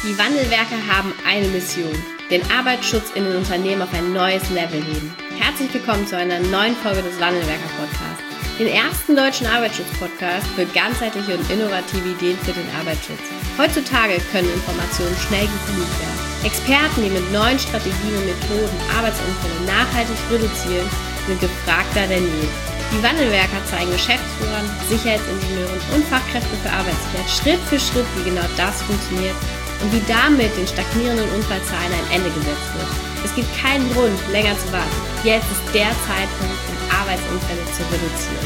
Die Wandelwerker haben eine Mission: den Arbeitsschutz in den Unternehmen auf ein neues Level heben. Herzlich willkommen zu einer neuen Folge des Wandelwerker-Podcasts, den ersten deutschen Arbeitsschutz-Podcast für ganzheitliche und innovative Ideen für den Arbeitsschutz. Heutzutage können Informationen schnell gefunden werden. Experten, die mit neuen Strategien und Methoden Arbeitsunfälle nachhaltig reduzieren, sind gefragter denn je. Die Wandelwerker zeigen Geschäftsführern, Sicherheitsingenieuren und Fachkräften für Arbeitssicherheit Schritt für Schritt, wie genau das funktioniert und wie damit den stagnierenden Unfallzahlen ein Ende gesetzt wird. Es gibt keinen Grund, länger zu warten. Jetzt ist der Zeitpunkt, um Arbeitsunfälle zu reduzieren.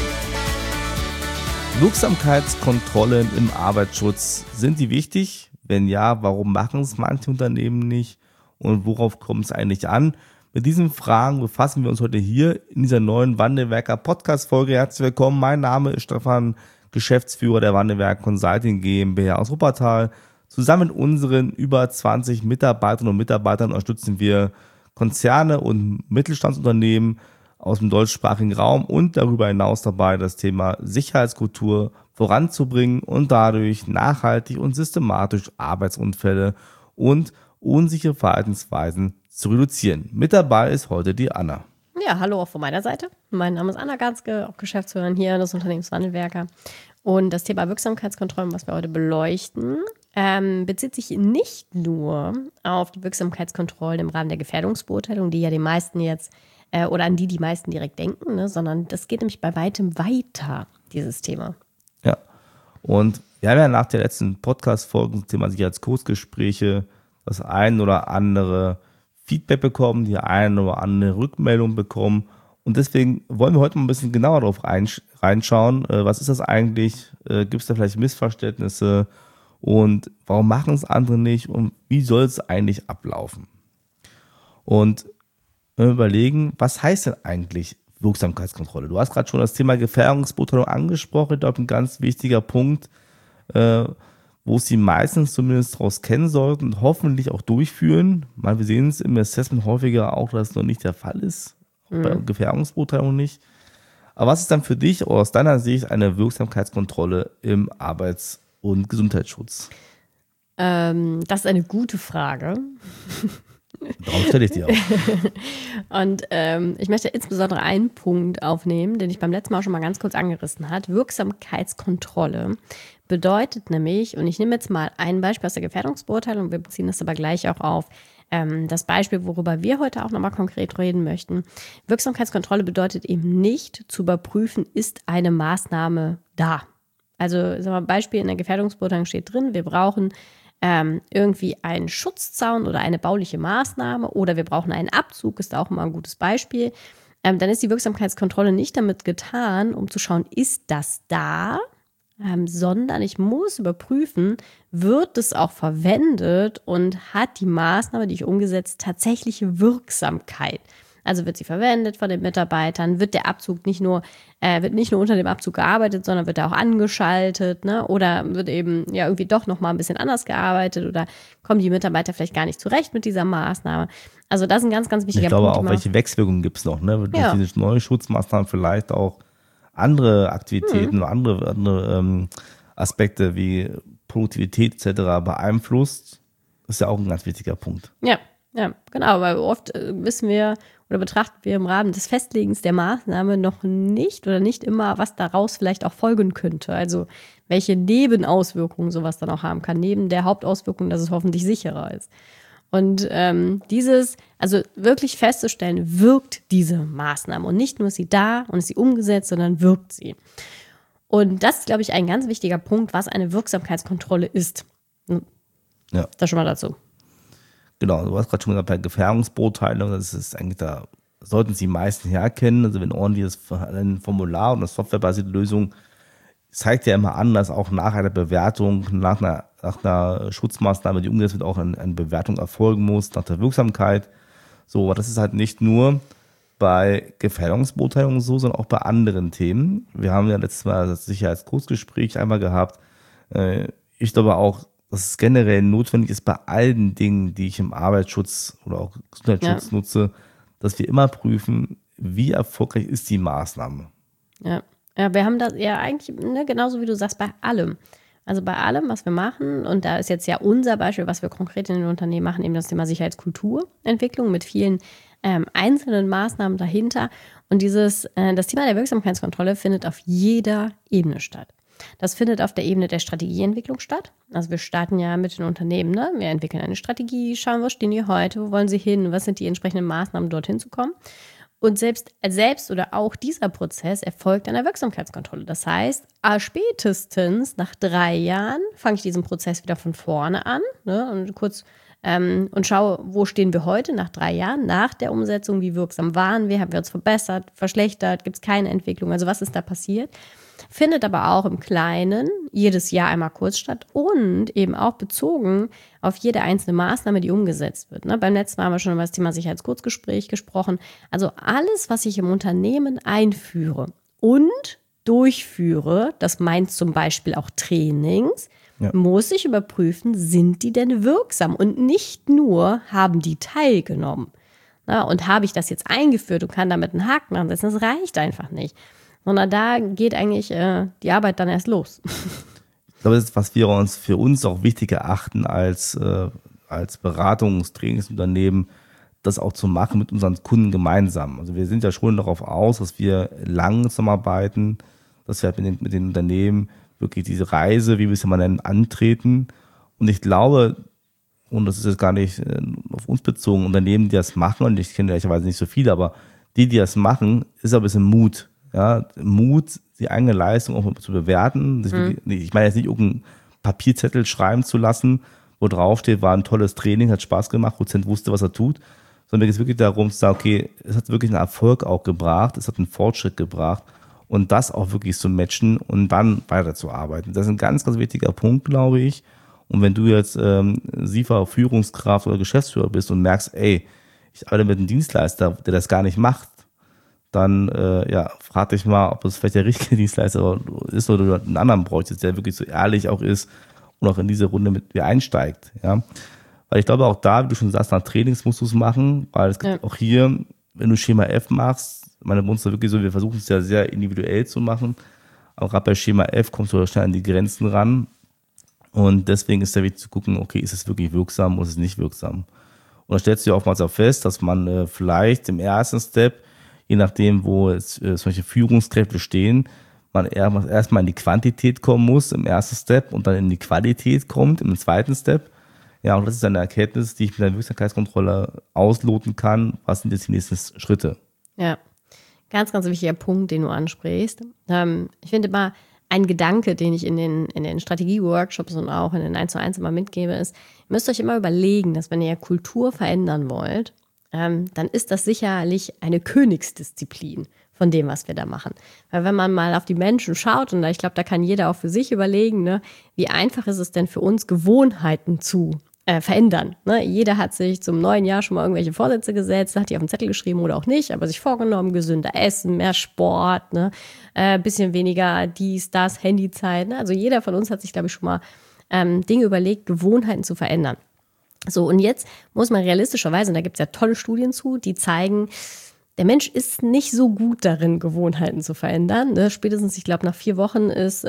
Wirksamkeitskontrollen im Arbeitsschutz, sind die wichtig? Wenn ja, warum machen es manche Unternehmen nicht? Und worauf kommt es eigentlich an? Mit diesen Fragen befassen wir uns heute hier in dieser neuen Wandelwerker-Podcast-Folge. Herzlich willkommen, mein Name ist Stefan, Geschäftsführer der Wandelwerker Consulting GmbH aus Wuppertal. Zusammen mit unseren über 20 Mitarbeiterinnen und Mitarbeitern unterstützen wir Konzerne und Mittelstandsunternehmen aus dem deutschsprachigen Raum und darüber hinaus dabei, das Thema Sicherheitskultur voranzubringen und dadurch nachhaltig und systematisch Arbeitsunfälle und unsichere Verhaltensweisen zu reduzieren. Mit dabei ist heute die Anna. Ja, hallo auch von meiner Seite. Mein Name ist Anna Ganske, auch Geschäftsführerin hier des Unternehmens Wandelwerker. Und das Thema Wirksamkeitskontrollen, was wir heute beleuchten, bezieht sich nicht nur auf die Wirksamkeitskontrollen im Rahmen der Gefährdungsbeurteilung, die ja die meisten jetzt oder an die meisten direkt denken, ne, sondern das geht nämlich bei weitem weiter, dieses Thema. Ja, und wir haben ja nach der letzten Podcast-Folge zum Thema Sicherheitskursgespräche das ein oder andere Feedback bekommen, die eine oder andere Rückmeldung bekommen. Und deswegen wollen wir heute mal ein bisschen genauer darauf reinschauen. Was ist das eigentlich? Gibt es da vielleicht Missverständnisse? Und warum machen es andere nicht? Und wie soll es eigentlich ablaufen? Und wenn wir überlegen, was heißt denn eigentlich Wirksamkeitskontrolle? Du hast gerade schon das Thema Gefährdungsbeurteilung angesprochen. Ich glaube, ein ganz wichtiger Punkt, wo sie meistens zumindest daraus kennen sollten und hoffentlich auch durchführen. Wir sehen es im Assessment häufiger auch, dass es noch nicht der Fall ist, bei Gefährdungsbeurteilung nicht. Aber was ist dann für dich aus deiner Sicht eine Wirksamkeitskontrolle im Arbeits- und Gesundheitsschutz? Das ist eine gute Frage. Darum stelle ich die auch. Und ich möchte insbesondere einen Punkt aufnehmen, den ich beim letzten Mal schon mal ganz kurz angerissen habe. Wirksamkeitskontrolle bedeutet nämlich, und ich nehme jetzt mal ein Beispiel aus der Gefährdungsbeurteilung, wir beziehen das aber gleich auch auf das Beispiel, worüber wir heute auch nochmal konkret reden möchten. Wirksamkeitskontrolle bedeutet eben nicht zu überprüfen, ist eine Maßnahme da. Also sagen wir mal, Beispiel in der Gefährdungsbeurteilung steht drin, wir brauchen irgendwie einen Schutzzaun oder eine bauliche Maßnahme oder wir brauchen einen Abzug, ist auch immer ein gutes Beispiel. Dann ist die Wirksamkeitskontrolle nicht damit getan, um zu schauen, ist das da, sondern ich muss überprüfen, wird es auch verwendet und hat die Maßnahme, die ich umgesetzt, tatsächliche Wirksamkeit. Also wird sie verwendet von den Mitarbeitern, wird der Abzug wird nicht nur unter dem Abzug gearbeitet, sondern wird er auch angeschaltet, ne? Oder wird eben ja irgendwie doch nochmal ein bisschen anders gearbeitet oder kommen die Mitarbeiter vielleicht gar nicht zurecht mit dieser Maßnahme. Also das ist ein ganz, ganz wichtiger Punkt. Ich glaube auch, welche Wechselwirkungen gibt es noch, ne? Durch diese neuen Schutzmaßnahmen vielleicht auch andere Aktivitäten oder andere Aspekte wie Produktivität etc. beeinflusst. Das ist ja auch ein ganz wichtiger Punkt. Ja, genau, weil oft wissen wir oder betrachten wir im Rahmen des Festlegens der Maßnahme noch nicht oder nicht immer, was daraus vielleicht auch folgen könnte. Also welche Nebenauswirkungen sowas dann auch haben kann, neben der Hauptauswirkung, dass es hoffentlich sicherer ist. Und also wirklich festzustellen, wirkt diese Maßnahme. Und nicht nur ist sie da und ist sie umgesetzt, sondern wirkt sie. Und das ist, glaube ich, ein ganz wichtiger Punkt, was eine Wirksamkeitskontrolle ist. Ja. Das schon mal dazu. Genau, du hast gerade schon gesagt, bei Gefährdungsbeurteilung, das ist eigentlich, da sollten Sie die meisten herkennen. Also wenn ordentliches Formular und eine softwarebasierte Lösung zeigt ja immer an, dass auch nach einer Bewertung, nach einer Schutzmaßnahme, die umgesetzt wird, auch eine Bewertung erfolgen muss, nach der Wirksamkeit. So, aber das ist halt nicht nur bei Gefährdungsbeurteilungen so, sondern auch bei anderen Themen. Wir haben ja letztes Mal das Sicherheitskursgespräch einmal gehabt. Ich glaube auch, dass es generell notwendig ist bei allen Dingen, die ich im Arbeitsschutz oder auch Gesundheitsschutz nutze, dass wir immer prüfen, wie erfolgreich ist die Maßnahme. Ja, wir haben das ja eigentlich, ne, genauso wie du sagst, bei allem. Also bei allem, was wir machen, und da ist jetzt ja unser Beispiel, was wir konkret in den Unternehmen machen, eben das Thema Sicherheitskulturentwicklung mit vielen einzelnen Maßnahmen dahinter. Und das Thema der Wirksamkeitskontrolle findet auf jeder Ebene statt. Das findet auf der Ebene der Strategieentwicklung statt. Also wir starten ja mit den Unternehmen, ne? Wir entwickeln eine Strategie, schauen, wo stehen die heute, wo wollen sie hin, was sind die entsprechenden Maßnahmen, dorthin zu kommen. Und selbst oder auch dieser Prozess erfolgt an der Wirksamkeitskontrolle. Das heißt, spätestens nach 3 Jahren fange ich diesen Prozess wieder von vorne an, ne? Und schaue, wo stehen wir heute nach 3 Jahren, nach der Umsetzung, wie wirksam waren wir, haben wir uns verbessert, verschlechtert, gibt es keine Entwicklung, also was ist da passiert? Findet aber auch im Kleinen jedes Jahr einmal kurz statt und eben auch bezogen auf jede einzelne Maßnahme, die umgesetzt wird. Ne? Beim letzten Mal haben wir schon über das Thema Sicherheitskurzgespräch gesprochen. Also alles, was ich im Unternehmen einführe und durchführe, das meint zum Beispiel auch Trainings, muss ich überprüfen, sind die denn wirksam? Und nicht nur haben die teilgenommen. Na, und habe ich das jetzt eingeführt und kann damit einen Haken ansetzen, das reicht einfach nicht. Sondern da geht eigentlich die Arbeit dann erst los. Ich glaube, das ist, was wir uns für uns auch wichtig erachten als Beratungs-, Trainingsunternehmen, das auch zu machen mit unseren Kunden gemeinsam. Also wir sind ja schon darauf aus, dass wir langsam arbeiten, dass wir halt mit den Unternehmen wirklich diese Reise, wie wir es ja mal nennen, antreten. Und ich glaube, und das ist jetzt gar nicht auf uns bezogen, Unternehmen, die das machen, und ich kenne ehrlicherweise nicht so viele, aber die das machen, ist ein bisschen Mut. Ja, Mut, die eigene Leistung auch zu bewerten. Ich meine jetzt nicht irgendeinen Papierzettel schreiben zu lassen, wo drauf steht, war ein tolles Training, hat Spaß gemacht, Prozent wusste, was er tut, sondern mir geht es wirklich darum zu sagen, okay, es hat wirklich einen Erfolg auch gebracht, es hat einen Fortschritt gebracht und das auch wirklich zu matchen und dann weiterzuarbeiten. Das ist ein ganz, ganz wichtiger Punkt, glaube ich. Und wenn du jetzt SIFA Führungskraft oder Geschäftsführer bist und merkst, ey, ich arbeite mit einem Dienstleister, der das gar nicht macht, dann frag dich mal, ob es vielleicht der richtige Dienstleister ist oder du einen anderen bräuchtest, der wirklich so ehrlich auch ist und auch in diese Runde mit dir einsteigt. Ja? Weil ich glaube auch da, wie du schon sagst, nach Trainings musst du es machen, weil es gibt auch hier, wenn du Schema F machst, meine Muster wirklich so, wir versuchen es ja sehr individuell zu machen, aber gerade bei Schema F kommst du schnell an die Grenzen ran und deswegen ist es sehr wichtig zu gucken, okay, ist es wirklich wirksam oder ist es nicht wirksam? Und da stellst du ja oftmals auch fest, dass man vielleicht im ersten Step, je nachdem, wo jetzt solche Führungskräfte stehen, man erstmal in die Quantität kommen muss im ersten Step und dann in die Qualität kommt im zweiten Step. Ja, und das ist eine Erkenntnis, die ich mit der Wirksamkeitskontrolle ausloten kann. Was sind jetzt die nächsten Schritte? Ja, ganz, ganz wichtiger Punkt, den du ansprichst. Ich finde immer, ein Gedanke, den ich in den Strategie-Workshops und auch in den 1:1 immer mitgebe, ist, ihr müsst euch immer überlegen, dass wenn ihr Kultur verändern wollt, dann ist das sicherlich eine Königsdisziplin von dem, was wir da machen. Weil wenn man mal auf die Menschen schaut, und ich glaube, da kann jeder auch für sich überlegen, ne, wie einfach ist es denn für uns, Gewohnheiten zu verändern. Ne? Jeder hat sich zum neuen Jahr schon mal irgendwelche Vorsätze gesetzt, hat die auf den Zettel geschrieben oder auch nicht, aber sich vorgenommen, gesünder essen, mehr Sport, ne? Bisschen weniger dies, das, Handyzeit. Ne? Also jeder von uns hat sich, glaube ich, schon mal Dinge überlegt, Gewohnheiten zu verändern. So, und jetzt muss man realistischerweise, und da gibt es ja tolle Studien zu, die zeigen, der Mensch ist nicht so gut darin, Gewohnheiten zu verändern. Ne? Spätestens, ich glaube, nach 4 Wochen ist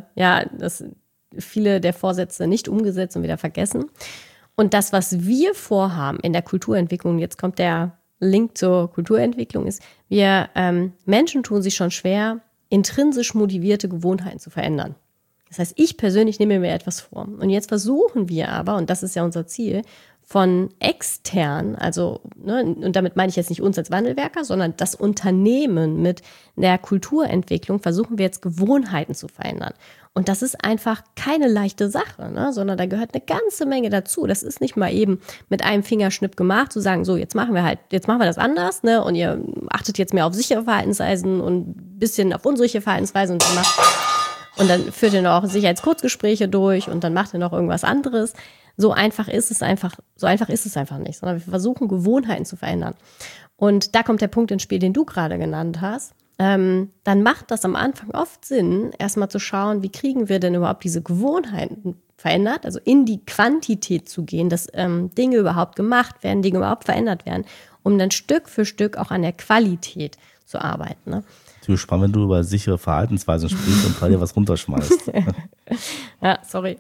viele der Vorsätze nicht umgesetzt und wieder vergessen. Und das, was wir vorhaben in der Kulturentwicklung, jetzt kommt der Link zur Kulturentwicklung, ist, wir Menschen tun sich schon schwer, intrinsisch motivierte Gewohnheiten zu verändern. Das heißt, ich persönlich nehme mir etwas vor. Und jetzt versuchen wir aber, und das ist ja unser Ziel, von extern, also, ne, und damit meine ich jetzt nicht uns als Wandelwerker, sondern das Unternehmen mit der Kulturentwicklung, versuchen wir jetzt Gewohnheiten zu verändern. Und das ist einfach keine leichte Sache, ne, sondern da gehört eine ganze Menge dazu. Das ist nicht mal eben mit einem Fingerschnipp gemacht, zu sagen, so, jetzt machen wir das anders, ne, und ihr achtet jetzt mehr auf sichere Verhaltensweisen und ein bisschen auf unsichere Verhaltensweisen und dann führt ihr noch Sicherheitskurzgespräche durch und dann macht ihr noch irgendwas anderes. So einfach ist es einfach nicht, sondern wir versuchen, Gewohnheiten zu verändern. Und da kommt der Punkt ins Spiel, den du gerade genannt hast. Dann macht das am Anfang oft Sinn, erstmal zu schauen, wie kriegen wir denn überhaupt diese Gewohnheiten verändert, also in die Quantität zu gehen, dass Dinge überhaupt gemacht werden, Dinge überhaupt verändert werden, um dann Stück für Stück auch an der Qualität zu arbeiten. Ne? natürlich spannend, wenn du über sichere Verhaltensweisen sprichst und dir was runterschmeißt. Ja, sorry.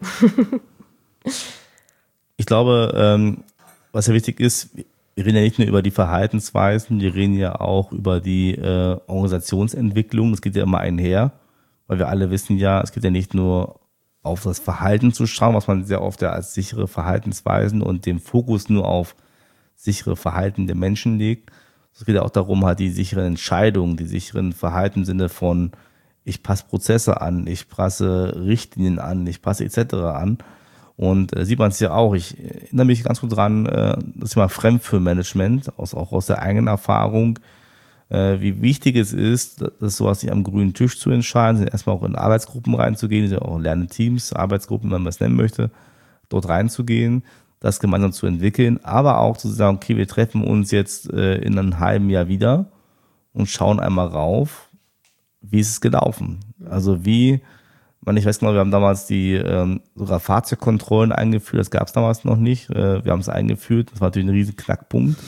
Ich glaube, was ja wichtig ist, wir reden ja nicht nur über die Verhaltensweisen, wir reden ja auch über die Organisationsentwicklung. Es geht ja immer einher, weil wir alle wissen ja, es geht ja nicht nur auf das Verhalten zu schauen, was man sehr oft ja als sichere Verhaltensweisen und den Fokus nur auf sichere Verhalten der Menschen legt. Es geht ja auch darum, halt die sicheren Entscheidungen, die sicheren Verhalten im Sinne von, ich passe Prozesse an, ich passe Richtlinien an, ich passe etc. an. Und sieht man es ja auch, ich erinnere mich ganz gut dran, das Thema Fremdfirmenmanagement, auch aus der eigenen Erfahrung, wie wichtig es ist, dass sowas nicht am grünen Tisch zu entscheiden, erstmal auch in Arbeitsgruppen reinzugehen, auch Lernteams, Arbeitsgruppen, wenn man es nennen möchte, dort reinzugehen, das gemeinsam zu entwickeln, aber auch zu sagen, okay, wir treffen uns jetzt in einem halben Jahr wieder und schauen einmal rauf, wie ist es gelaufen? Also ich weiß genau, wir haben damals die sogar Fahrzeugkontrollen eingeführt, das gab es damals noch nicht. Wir haben es eingeführt, das war natürlich ein riesen Knackpunkt.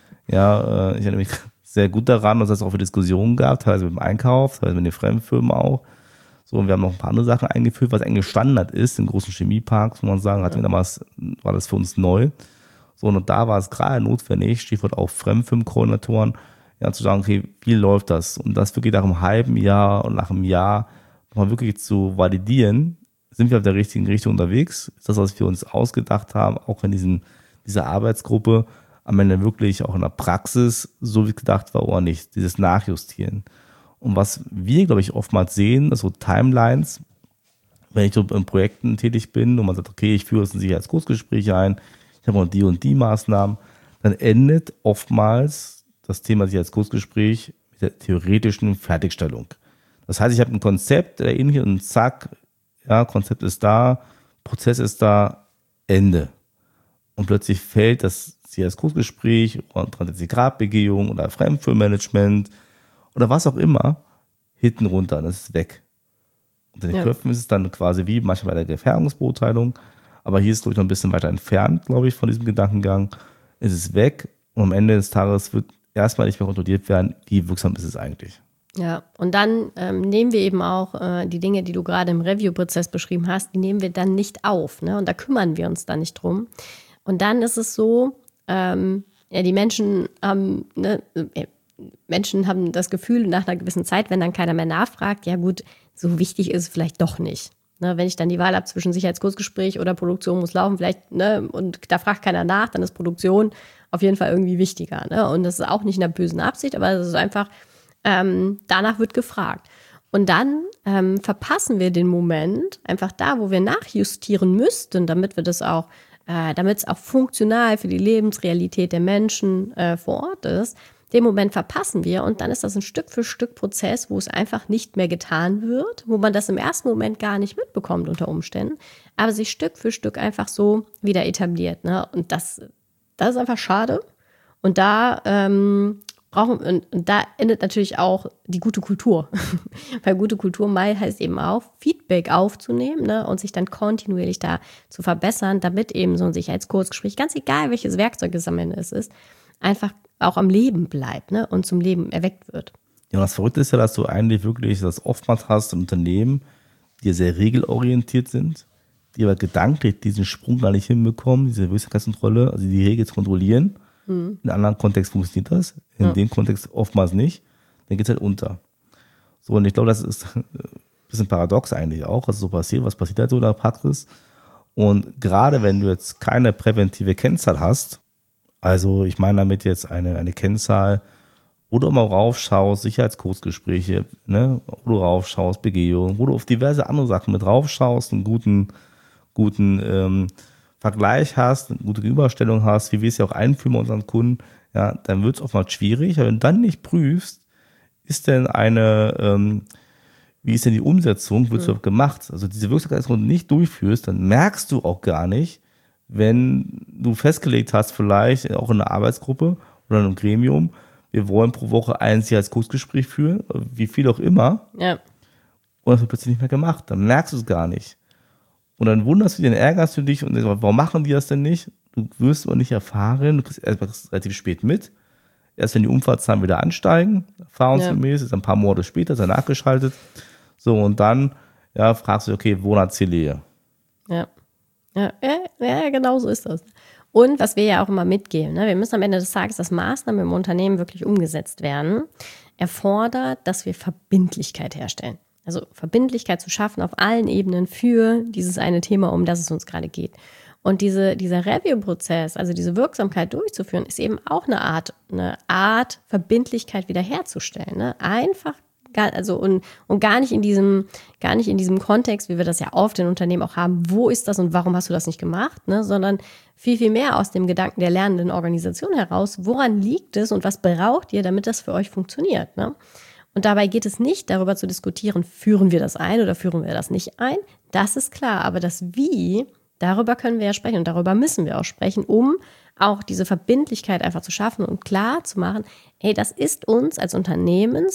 Ja, ich erinnere mich sehr gut daran, dass es auch für Diskussionen gab, teilweise mit dem Einkauf, teilweise mit den Fremdfirmen auch. So, und wir haben noch ein paar andere Sachen eingeführt, was eigentlich Standard ist, in großen Chemieparks, muss man sagen, hatten wir damals, war das für uns neu. So, und da war es gerade notwendig, Stichwort auch Fremdfirmenkoordinatoren, ja, zu sagen, okay, wie läuft das? Und das wirklich nach einem halben Jahr und nach einem Jahr mal wirklich zu validieren, sind wir auf der richtigen Richtung unterwegs? Ist das, was wir uns ausgedacht haben, auch in dieser Arbeitsgruppe, am Ende wirklich auch in der Praxis so wie gedacht war oder nicht? Dieses Nachjustieren. Und was wir, glaube ich, oftmals sehen, ist so Timelines, wenn ich so in Projekten tätig bin und man sagt, okay, ich führe jetzt ein Sicherheitskursgespräch ein, ich habe noch die und die Maßnahmen, dann endet oftmals das Thema Sicherheitskursgespräch mit der theoretischen Fertigstellung. Das heißt, ich habe ein Konzept, der ähnlich und zack, ja, Konzept ist da, Prozess ist da, Ende. Und plötzlich fällt das Sicherheitskursgespräch oder 360-Grad-Begehung oder Fremdfirmenmanagement oder was auch immer hinten runter, das ist weg. Und in den Köpfen ist es dann quasi wie manchmal bei der Gefährdungsbeurteilung, aber hier ist es, glaube ich, noch ein bisschen weiter entfernt, glaube ich, von diesem Gedankengang. Es ist weg und am Ende des Tages wird erstmal nicht mehr kontrolliert werden, wie wirksam ist es eigentlich. Ja, und dann nehmen wir eben auch die Dinge, die du gerade im Review-Prozess beschrieben hast, die nehmen wir dann nicht auf, ne? Und da kümmern wir uns dann nicht drum. Und dann ist es so, die Menschen haben das Gefühl, nach einer gewissen Zeit, wenn dann keiner mehr nachfragt, ja gut, so wichtig ist es vielleicht doch nicht. Ne, wenn ich dann die Wahl habe zwischen Sicherheitskursgespräch oder Produktion muss laufen, vielleicht, ne, und da fragt keiner nach, dann ist Produktion auf jeden Fall irgendwie wichtiger. Ne? Und das ist auch nicht in der bösen Absicht, aber es ist einfach, danach wird gefragt. Und dann verpassen wir den Moment, einfach da, wo wir nachjustieren müssten, damit es auch funktional für die Lebensrealität der Menschen vor Ort ist. Den Moment verpassen wir und dann ist das ein Stück für Stück Prozess, wo es einfach nicht mehr getan wird, wo man das im ersten Moment gar nicht mitbekommt unter Umständen, aber sich Stück für Stück einfach so wieder etabliert. Ne? Und das ist einfach schade. Und da da endet natürlich auch die gute Kultur. Weil gute Kultur heißt eben auch, Feedback aufzunehmen, ne, und sich dann kontinuierlich da zu verbessern, damit eben so ein Sicherheitskursgespräch, ganz egal welches Werkzeug es am Ende ist, einfach auch am Leben bleibt, ne, und zum Leben erweckt wird. Ja, und das Verrückte ist ja, dass du eigentlich wirklich das oftmals hast in Unternehmen, die sehr regelorientiert sind, die aber gedanklich diesen Sprung gar nicht hinbekommen, diese Wirksamkeitskontrolle, also die Regel zu kontrollieren. In einem anderen Kontext funktioniert das, in dem Kontext oftmals nicht, dann geht es halt unter. So, und ich glaube, das ist ein bisschen paradox eigentlich auch, was so passiert, was passiert halt so in der Praxis. Und gerade wenn du jetzt keine präventive Kennzahl hast, also ich meine damit jetzt eine Kennzahl, wo du mal raufschaust, Sicherheitskursgespräche, ne, wo du raufschaust, Begehung, wo du auf diverse andere Sachen mit raufschaust, einen guten Vergleich hast, eine gute Gegenüberstellung hast, wie wir es ja auch einführen bei unseren Kunden, ja, dann wird es oftmals schwierig, aber wenn du dann nicht prüfst, wie ist denn die Umsetzung, wird es gemacht? Also diese Wirksamkeitsrunde nicht durchführst, dann merkst du auch gar nicht, wenn du festgelegt hast, vielleicht auch in einer Arbeitsgruppe oder in einem Gremium, wir wollen pro Woche ein Sicherheitskursgespräch führen, wie viel auch immer, und das wird plötzlich nicht mehr gemacht, dann merkst du es gar nicht. Und dann wunderst du dich, dann ärgerst du dich und denkst, warum machen die das denn nicht? Du wirst aber nicht erfahren, du kriegst erst relativ spät mit. Erst wenn die Unfallzahlen wieder ansteigen, erfahrungsgemäß, ist ein paar Monate später, ist er nachgeschaltet. So, und dann fragst du, okay, wonach ziele ich? Ja, genau so ist das. Und was wir ja auch immer mitgeben, ne? Wir müssen am Ende des Tages, dass Maßnahmen im Unternehmen wirklich umgesetzt werden, erfordert, dass wir Verbindlichkeit herstellen. Also Verbindlichkeit zu schaffen auf allen Ebenen für dieses eine Thema, um das es uns gerade geht. Und dieser Review-Prozess, also diese Wirksamkeit durchzuführen, ist eben auch eine Art Verbindlichkeit wiederherzustellen. Ne? Einfach, und gar nicht in diesem Kontext, wie wir das ja oft in Unternehmen auch haben, wo ist das und warum hast du das nicht gemacht, ne? Sondern viel, viel mehr aus dem Gedanken der lernenden Organisation heraus, woran liegt es und was braucht ihr, damit das für euch funktioniert, ne? Und dabei geht es nicht darüber zu diskutieren, führen wir das ein oder führen wir das nicht ein. Das ist klar, aber das Wie, darüber können wir ja sprechen und darüber müssen wir auch sprechen, um auch diese Verbindlichkeit einfach zu schaffen und klar zu machen, hey, das ist uns als Unternehmen,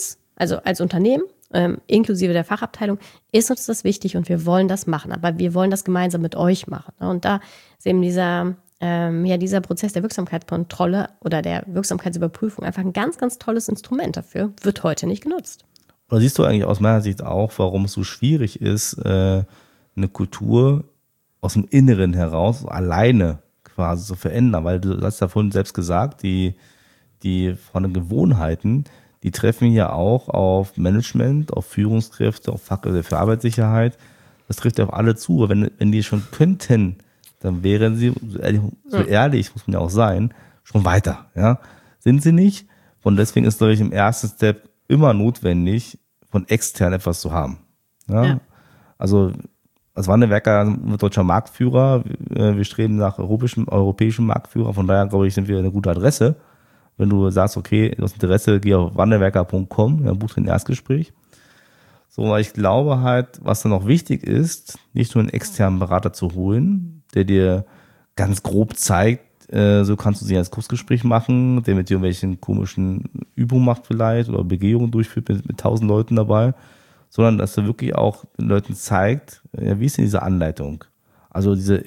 inklusive der Fachabteilung, ist uns das wichtig und wir wollen das machen, aber wir wollen das gemeinsam mit euch machen. Und da ist eben dieser Prozess der Wirksamkeitskontrolle oder der Wirksamkeitsüberprüfung einfach ein ganz, ganz tolles Instrument dafür, wird heute nicht genutzt. Oder siehst du eigentlich aus meiner Sicht auch, warum es so schwierig ist, eine Kultur aus dem Inneren heraus alleine quasi zu verändern? Weil du hast ja vorhin selbst gesagt, die von den Gewohnheiten, die treffen ja auch auf Management, auf Führungskräfte, auf Fachkräfte für Arbeitssicherheit. Das trifft ja auf alle zu. Aber wenn die schon könnten, dann wären sie, so ehrlich muss man ja auch sein, schon weiter. Ja? Sind sie nicht? Und deswegen ist, glaube ich, im ersten Step immer notwendig, von extern etwas zu haben. Ja? Also als Wandelwerker sind wir deutscher Marktführer. Wir streben nach europäischen Marktführer. Von daher, glaube ich, sind wir eine gute Adresse. Wenn du sagst, okay, du hast Interesse, geh auf wandelwerker.com, buch ein Erstgespräch. So, weil ich glaube halt, was dann auch wichtig ist, nicht nur einen externen Berater zu holen, der dir ganz grob zeigt, so kannst du sie als Kursgespräch machen, der mit dir irgendwelchen komischen Übungen macht vielleicht oder Begehungen durchführt mit 1000 Leuten dabei, sondern dass er wirklich auch den Leuten zeigt, wie ist denn diese Anleitung? Also diese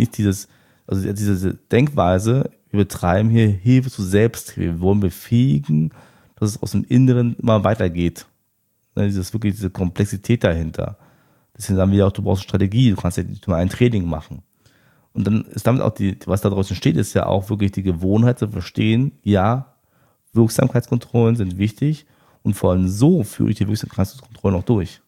Denkweise, wir betreiben hier Hilfe zu Selbsthilfe. Wir wollen befähigen, dass es aus dem Inneren immer weitergeht. Diese Komplexität dahinter. Deswegen sagen wir auch, du brauchst eine Strategie, du kannst ja nicht nur ein Training machen. Und dann ist damit auch was da draußen steht, ist ja auch wirklich die Gewohnheit zu verstehen, ja, Wirksamkeitskontrollen sind wichtig und vor allem so führe ich die Wirksamkeitskontrollen auch durch.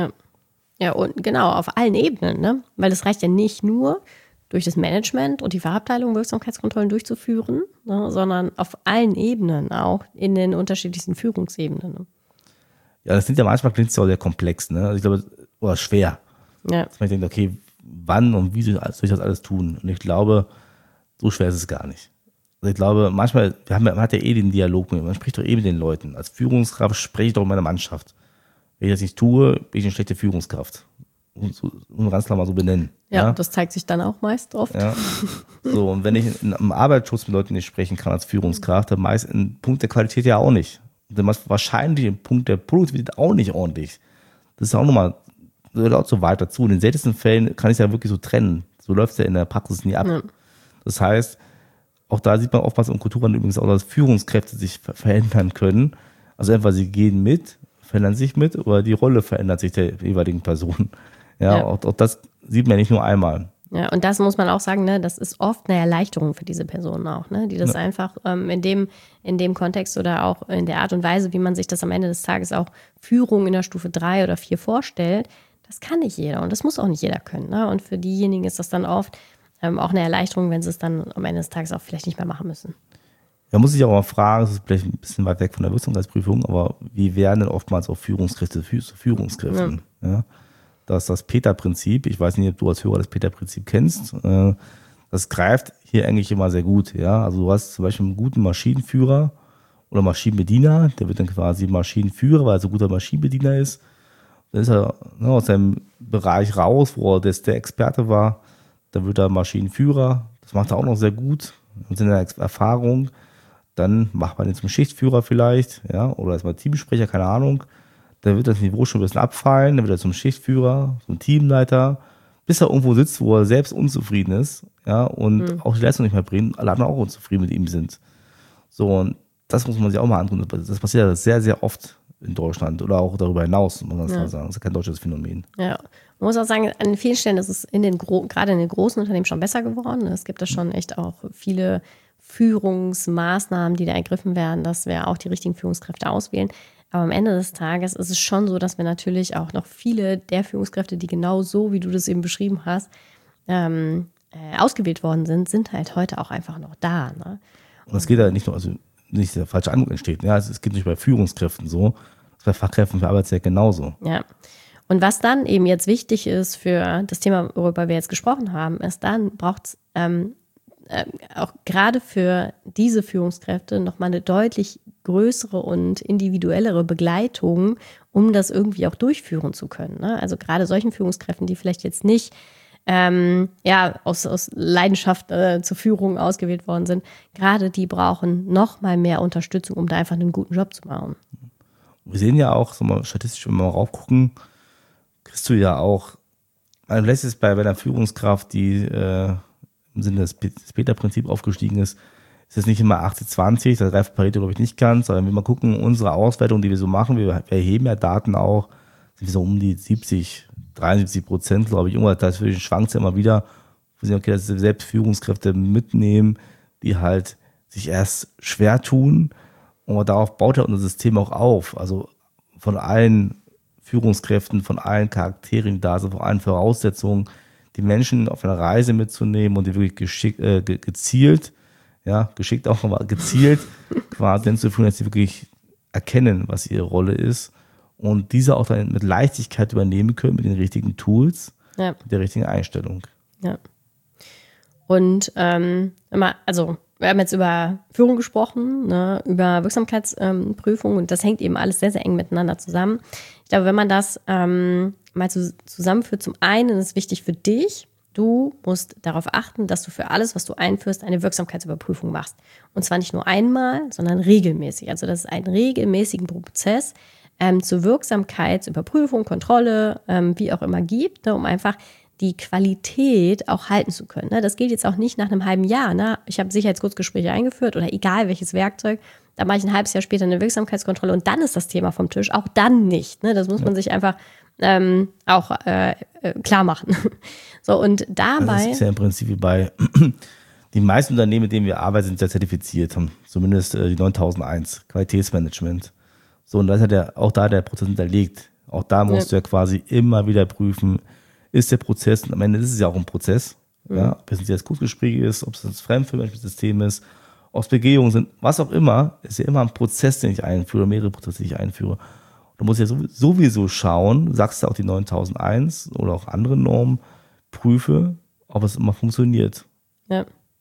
Ja, und genau, auf allen Ebenen, ne? Weil es reicht ja nicht nur, durch das Management und die Fachabteilung Wirksamkeitskontrollen durchzuführen, ne, sondern auf allen Ebenen, auch in den unterschiedlichsten Führungsebenen. Ne? Ja, das sind ja manchmal klingt es auch sehr komplex, ne? Also ich glaube, oder schwer. Ja. Dass man denkt, okay, wann und wie soll ich das alles tun? Und ich glaube, so schwer ist es gar nicht. Also ich glaube, manchmal, man hat ja den Dialog mit, man spricht doch mit den Leuten. Als Führungskraft spreche ich doch mit meiner Mannschaft. Wenn ich das nicht tue, bin ich eine schlechte Führungskraft. Und ganz klar mal so benennen. Ja, das zeigt sich dann auch meist oft. Ja. So, und wenn ich im Arbeitsschutz mit Leuten nicht sprechen kann als Führungskraft, dann meist im Punkt der Qualität ja auch nicht. Und dann wahrscheinlich im Punkt der Produktivität auch nicht ordentlich. Das ist auch nochmal, gehört auch so weit dazu. In den seltensten Fällen kann ich es ja wirklich so trennen. So läuft es ja in der Praxis nie ab. Ja. Das heißt, auch da sieht man oftmals im Kulturwandel übrigens auch, dass Führungskräfte sich verändern können. Also entweder sie gehen mit, verändern sich mit, oder die Rolle verändert sich der jeweiligen Person. Ja. Auch das sieht man nicht nur einmal. Ja, und das muss man auch sagen, ne, das ist oft eine Erleichterung für diese Personen auch, ne, die das einfach in dem Kontext oder auch in der Art und Weise, wie man sich das am Ende des Tages auch Führung in der Stufe 3 oder 4 vorstellt, das kann nicht jeder und das muss auch nicht jeder können. Ne? Und für diejenigen ist das dann oft auch eine Erleichterung, wenn sie es dann am Ende des Tages auch vielleicht nicht mehr machen müssen. Ja, muss ich auch mal fragen, das ist vielleicht ein bisschen weit weg von der Wirksamkeitsprüfung, aber wie werden denn oftmals auch Führungskräfte zu Führungskräften? Ja. Das ist das Peter-Prinzip. Ich weiß nicht, ob du als Hörer das Peter-Prinzip kennst. Das greift hier eigentlich immer sehr gut. Ja, also du hast zum Beispiel einen guten Maschinenführer oder Maschinenbediener, der wird dann quasi Maschinenführer, weil er so ein guter Maschinenbediener ist. Dann ist er aus seinem Bereich raus, wo er der Experte war. Dann wird er Maschinenführer. Das macht er auch noch sehr gut in seiner Erfahrung. Dann macht man ihn zum Schichtführer vielleicht, ja, oder ist mal Teamsprecher, keine Ahnung. Dann wird das Niveau schon ein bisschen abfallen, dann wird er zum Schichtführer, zum Teamleiter, bis er irgendwo sitzt, wo er selbst unzufrieden ist, ja, und auch die Leistung nicht mehr bringt, alle anderen auch unzufrieden mit ihm sind. So, und das muss man sich auch mal antun. Das passiert ja sehr, sehr oft in Deutschland oder auch darüber hinaus, muss man sagen. Das ist ja kein deutsches Phänomen. Ja, man muss auch sagen, an vielen Stellen ist es gerade in den großen Unternehmen schon besser geworden. Es gibt da schon echt auch viele Führungsmaßnahmen, die da ergriffen werden, dass wir auch die richtigen Führungskräfte auswählen. Aber am Ende des Tages ist es schon so, dass wir natürlich auch noch viele der Führungskräfte, die genau so, wie du das eben beschrieben hast, ausgewählt worden sind halt heute auch einfach noch da. Ne? Und es geht ja nicht nur, also nicht der falsche Eindruck entsteht. Ja, es geht nicht bei Führungskräften so, es ist bei Fachkräften für Arbeitszeit genauso. Ja. Und was dann eben jetzt wichtig ist für das Thema, worüber wir jetzt gesprochen haben, ist, dann braucht es auch gerade für diese Führungskräfte nochmal eine deutlich größere und individuellere Begleitung, um das irgendwie auch durchführen zu können. Ne? Also gerade solchen Führungskräften, die vielleicht jetzt nicht aus Leidenschaft zur Führung ausgewählt worden sind, gerade die brauchen noch mal mehr Unterstützung, um da einfach einen guten Job zu machen. Wir sehen ja auch, statistisch, wenn wir mal raufgucken, kriegst du ja auch, man lässt es bei einer Führungskraft, die im Sinne des Peter-Prinzip aufgestiegen ist es nicht immer 80-20, das greift Pareto, glaube ich, nicht ganz, sondern wenn wir gucken, unsere Auswertung, die wir so machen, wir erheben ja Daten auch, sind wir so um die 73%, glaube ich, irgendwas dazwischen schwankt es ja immer wieder, wo sie okay, dass sie selbst Führungskräfte mitnehmen, die halt sich erst schwer tun, und darauf baut ja unser System auch auf, also von allen Führungskräften, von allen Charakteren, die da sind, von allen Voraussetzungen, die Menschen auf eine Reise mitzunehmen und die wirklich geschickt auch nochmal gezielt quasi zu führen, dass sie wirklich erkennen, was ihre Rolle ist und diese auch dann mit Leichtigkeit übernehmen können mit den richtigen Tools, mit der richtigen Einstellung. Ja. Und wir haben jetzt über Führung gesprochen, ne, über Wirksamkeitsprüfung und das hängt eben alles sehr, sehr eng miteinander zusammen. Ich glaube, wenn man das mal zusammenführt, zum einen ist es wichtig für dich, du musst darauf achten, dass du für alles, was du einführst, eine Wirksamkeitsüberprüfung machst. Und zwar nicht nur einmal, sondern regelmäßig. Also das ist ein regelmäßigen Prozess zur Wirksamkeitsüberprüfung, Kontrolle, wie auch immer gibt, ne, um einfach die Qualität auch halten zu können. Ne? Das gilt jetzt auch nicht nach einem halben Jahr. Ne? Ich habe Sicherheitskurzgespräche eingeführt oder egal welches Werkzeug, da mache ich ein halbes Jahr später eine Wirksamkeitskontrolle und dann ist das Thema vom Tisch. Auch dann nicht. Ne? Das muss man sich einfach klar machen. So, und dabei. Also das ist ja im Prinzip wie bei die meisten Unternehmen, mit denen wir arbeiten, sind ja zertifiziert, haben zumindest die 9001, Qualitätsmanagement. So, und da ist ja auch da der Prozess hinterlegt. Auch da musst du ja quasi immer wieder prüfen, ist der Prozess, und am Ende ist es ja auch ein Prozess, ja, ob es ein sehr gutes Gespräch ist, ob es ein Fremdfirmensystem ist, ob es Begehungen sind, was auch immer, ist ja immer ein Prozess, den ich einführe, mehrere Prozesse, die ich einführe. Du musst ja sowieso schauen, sagst du auch die 9001 oder auch andere Normen, prüfe, ob es immer funktioniert. Ja.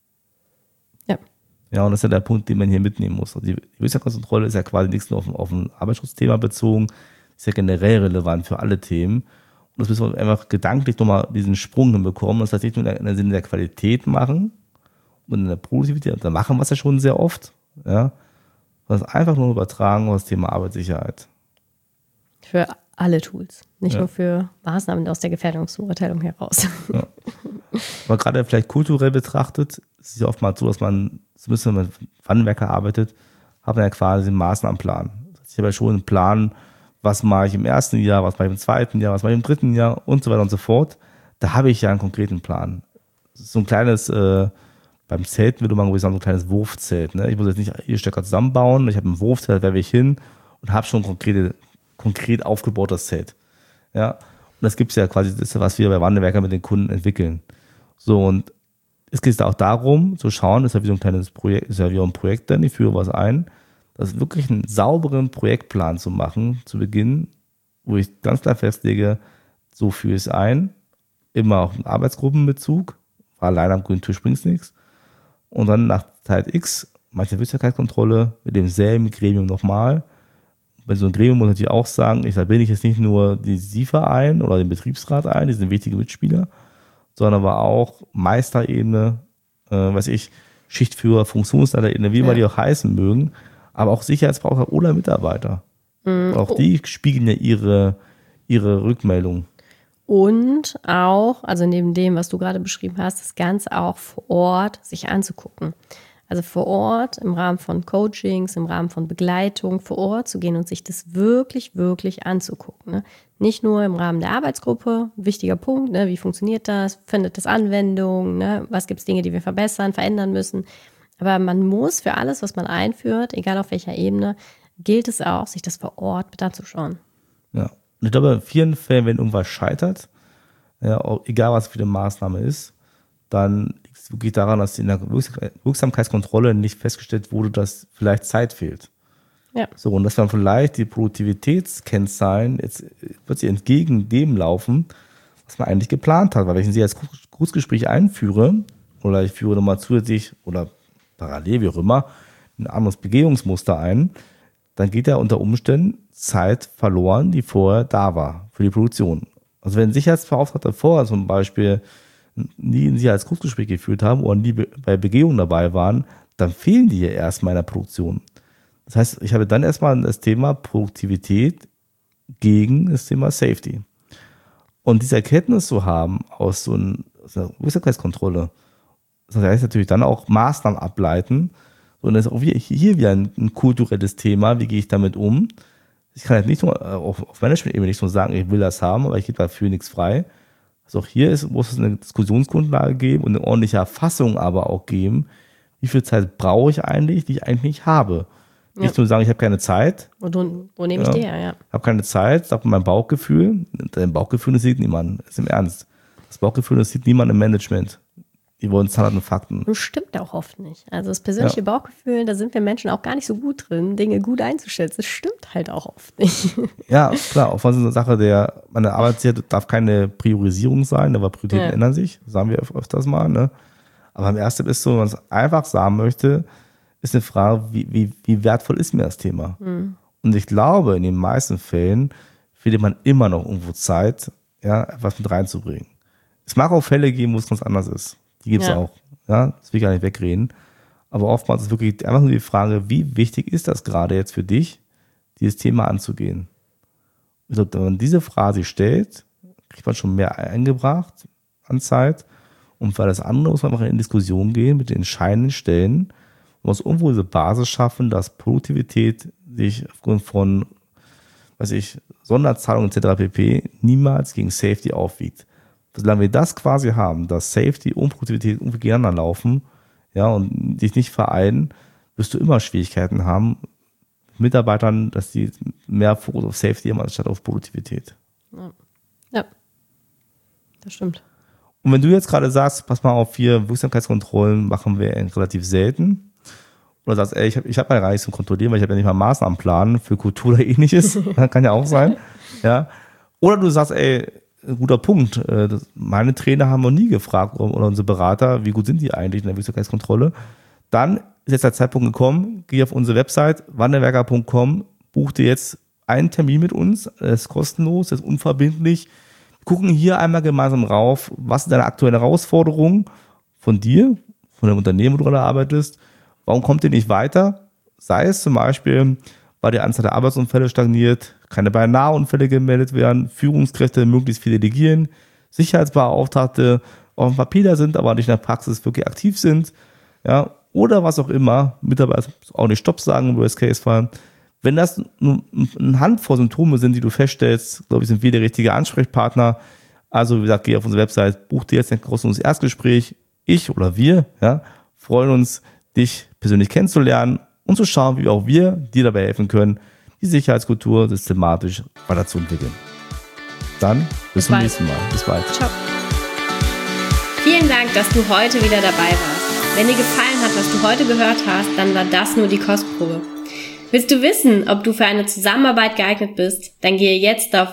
Ja, und das ist ja der Punkt, den man hier mitnehmen muss. Also die Wirksamkeitskontrolle ist ja quasi nichts nur auf ein Arbeitsschutzthema bezogen, ist ja generell relevant für alle Themen. Und das müssen wir einfach gedanklich nochmal diesen Sprung hinbekommen. Das heißt, nicht nur in der Sinne der Qualität machen und in der Produktivität, da machen wir es ja schon sehr oft, ja, sondern einfach nur übertragen auf das Thema Arbeitssicherheit. Für alle Tools, nicht nur für Maßnahmen aus der Gefährdungsbeurteilung heraus. Ja. Aber gerade vielleicht kulturell betrachtet, ist es ja oftmals so, dass man, zumindest wenn man mit Pfannenwerker arbeitet, hat man ja quasi einen Maßnahmenplan. Ich habe ja schon einen Plan, was mache ich im ersten Jahr, was mache ich im zweiten Jahr, was mache ich im dritten Jahr und so weiter und so fort. Da habe ich ja einen konkreten Plan. So ein kleines, beim Zelt würde man sagen, so ein kleines Wurfzelt. Ne? Ich muss jetzt nicht hier Stöcker zusammenbauen, ich habe ein Wurfzelt, da werfe ich hin und habe schon konkret aufgebautes Zelt. Ja? Und das gibt es ja quasi, das ist, was wir bei Wandelwerker mit den Kunden entwickeln. So, und es geht auch darum, zu schauen, das ist ja wie so ein kleines Projekt, ist ja wie ein Projekt dann, ich führe was ein, das ist wirklich einen sauberen Projektplan zu machen, zu Beginn, wo ich ganz klar festlege, so führe ich es ein, immer auch einen Arbeitsgruppenbezug, war allein am grünen Tisch bringt's nichts. Und dann nach Zeit X mache ich eine Wirksamkeitskontrolle mit demselben Gremium nochmal. Bei so einem Gremium muss ich natürlich auch sagen, da bin ich jetzt nicht nur die SIFA ein oder den Betriebsrat ein, die sind wichtige Mitspieler, sondern aber auch Meisterebene, Schichtführer, Funktionsleiterebene, wie immer die auch heißen mögen, aber auch Sicherheitsbeauftragte oder Mitarbeiter. Auch die spiegeln ja ihre Rückmeldung. Und auch, also neben dem, was du gerade beschrieben hast, das Ganze auch vor Ort sich anzugucken. Also vor Ort, im Rahmen von Coachings, im Rahmen von Begleitung, vor Ort zu gehen und sich das wirklich, wirklich anzugucken. Ne? Nicht nur im Rahmen der Arbeitsgruppe, wichtiger Punkt, ne? Wie funktioniert das, findet das Anwendung, ne? Was gibt es Dinge, die wir verbessern, verändern müssen. Aber man muss für alles, was man einführt, egal auf welcher Ebene, gilt es auch, sich das vor Ort mit anzuschauen. Ja, und ich glaube, in vielen Fällen, wenn irgendwas scheitert, ja, auch egal was für eine Maßnahme ist, dann liegt es wirklich daran, dass in der Wirksamkeitskontrolle nicht festgestellt wurde, dass vielleicht Zeit fehlt. Ja. So, und dass dann vielleicht die Produktivitätskennzahlen jetzt plötzlich entgegen dem laufen, was man eigentlich geplant hat. Weil wenn ich sie als Kurzgespräch einführe, oder ich führe nochmal zusätzlich oder parallel, wie auch immer, ein anderes Begehungsmuster ein, dann geht ja unter Umständen Zeit verloren, die vorher da war für die Produktion. Also wenn ein Sicherheitsbeauftragter vorher zum Beispiel nie ein Sicherheitskursgespräch geführt haben oder nie bei Begehungen dabei waren, dann fehlen die ja erstmal in der Produktion. Das heißt, ich habe dann erstmal das Thema Produktivität gegen das Thema Safety. Und diese Erkenntnis zu haben aus einer Wirksamkeitskontrolle, das heißt natürlich dann auch Maßnahmen ableiten. Und das ist auch hier wieder ein kulturelles Thema. Wie gehe ich damit um? Ich kann jetzt nicht nur auf Management-Ebene nicht nur sagen, ich will das haben, aber ich gebe dafür nichts frei. Also auch hier muss es eine Diskussionsgrundlage geben und eine ordentliche Erfassung aber auch geben. Wie viel Zeit brauche ich eigentlich, die ich eigentlich nicht habe? Ja. Nicht nur sagen, ich habe keine Zeit. Wo nehme ich die her? Ja. Ich habe keine Zeit, sagt mein Bauchgefühl. Dein Bauchgefühl, das sieht niemand. Das ist im Ernst. Das Bauchgefühl, das sieht niemand im Management. Die wollen Zahlen und Fakten. Das stimmt auch oft nicht. Also das persönliche Bauchgefühl, da sind wir Menschen auch gar nicht so gut drin, Dinge gut einzuschätzen. Das stimmt halt auch oft nicht. Ja, klar. Auch von so einer Sache, meine Arbeitszeit darf keine Priorisierung sein, aber Prioritäten ändern sich. Das sagen wir öfters mal. Ne? Aber im ersten ist so, wenn man es einfach sagen möchte, ist eine Frage, wie wertvoll ist mir das Thema? Mhm. Und ich glaube, in den meisten Fällen findet man immer noch irgendwo Zeit, etwas mit reinzubringen. Es mag auch Fälle geben, wo es ganz anders ist. Die gibt es auch. Ja, das will ich gar nicht wegreden. Aber oftmals ist wirklich einfach nur die Frage, wie wichtig ist das gerade jetzt für dich, dieses Thema anzugehen? Ich glaube, wenn man diese Frage stellt, kriegt man schon mehr eingebracht an Zeit. Und für das andere muss man einfach in Diskussion gehen mit den entscheidenden Stellen. Man muss irgendwo diese Basis schaffen, dass Produktivität sich aufgrund von, Sonderzahlungen etc. pp. Niemals gegen Safety aufwiegt. Solange wir das quasi haben, dass Safety und Produktivität irgendwie gegeneinander laufen, und sich nicht vereinen, wirst du immer Schwierigkeiten haben, Mitarbeitern, dass die mehr Fokus auf Safety haben, anstatt auf Produktivität. Ja, das stimmt. Und wenn du jetzt gerade sagst, pass mal auf, hier Wirksamkeitskontrollen machen wir relativ selten, oder sagst, ich habe ja gar nichts zum Kontrollieren, weil ich habe ja nicht mal einen Maßnahmenplan für Kultur oder ähnliches, kann ja auch sein, Oder du sagst, guter Punkt. Meine Trainer haben noch nie gefragt, oder unsere Berater, wie gut sind die eigentlich in der Wirksamkeitskontrolle. Dann ist jetzt der Zeitpunkt gekommen, geh auf unsere Website, wandelwerker.com, buch dir jetzt einen Termin mit uns, das ist kostenlos, das ist unverbindlich. Wir gucken hier einmal gemeinsam rauf, was sind deine aktuellen Herausforderungen von dir, von dem Unternehmen, wo du gerade arbeitest, warum kommt ihr nicht weiter? Sei es zum Beispiel, weil die Anzahl der Arbeitsunfälle stagniert, keine Beinahe-Unfälle gemeldet werden, Führungskräfte möglichst viel delegieren, Sicherheitsbeauftragte auf dem Papier sind, aber nicht in der Praxis wirklich aktiv sind, oder was auch immer, Mitarbeiter auch nicht Stopp sagen im Worst-Case-Fall. Wenn das nur eine Handvoll Symptome sind, die du feststellst, glaube ich, sind wir der richtige Ansprechpartner. Also wie gesagt, geh auf unsere Website, buch dir jetzt ein kostenloses Erstgespräch. Ich oder wir freuen uns, dich persönlich kennenzulernen und zu schauen, wie auch wir dir dabei helfen können, die Sicherheitskultur systematisch weiterzuentwickeln. Dann bis zum nächsten Mal. Bis bald. Ciao. Vielen Dank, dass du heute wieder dabei warst. Wenn dir gefallen hat, was du heute gehört hast, dann war das nur die Kostprobe. Willst du wissen, ob du für eine Zusammenarbeit geeignet bist? Dann gehe jetzt auf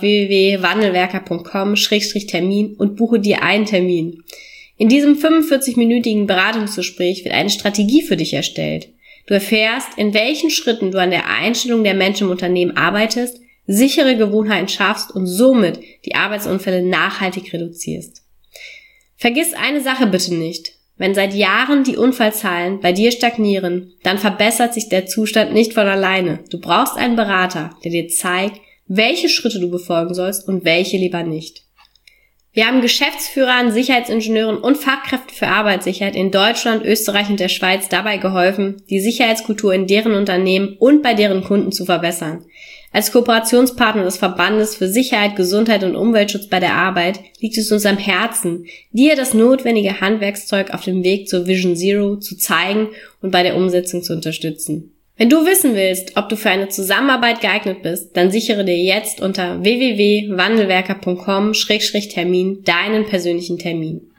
www.wandelwerker.com/Termin und buche dir einen Termin. In diesem 45-minütigen Beratungsgespräch wird eine Strategie für dich erstellt. Du erfährst, in welchen Schritten du an der Einstellung der Menschen im Unternehmen arbeitest, sichere Gewohnheiten schaffst und somit die Arbeitsunfälle nachhaltig reduzierst. Vergiss eine Sache bitte nicht. Wenn seit Jahren die Unfallzahlen bei dir stagnieren, dann verbessert sich der Zustand nicht von alleine. Du brauchst einen Berater, der dir zeigt, welche Schritte du befolgen sollst und welche lieber nicht. Wir haben Geschäftsführern, Sicherheitsingenieuren und Fachkräften für Arbeitssicherheit in Deutschland, Österreich und der Schweiz dabei geholfen, die Sicherheitskultur in deren Unternehmen und bei deren Kunden zu verbessern. Als Kooperationspartner des Verbandes für Sicherheit, Gesundheit und Umweltschutz bei der Arbeit liegt es uns am Herzen, dir das notwendige Handwerkszeug auf dem Weg zur Vision Zero zu zeigen und bei der Umsetzung zu unterstützen. Wenn du wissen willst, ob du für eine Zusammenarbeit geeignet bist, dann sichere dir jetzt unter www.wandelwerker.com/termin deinen persönlichen Termin.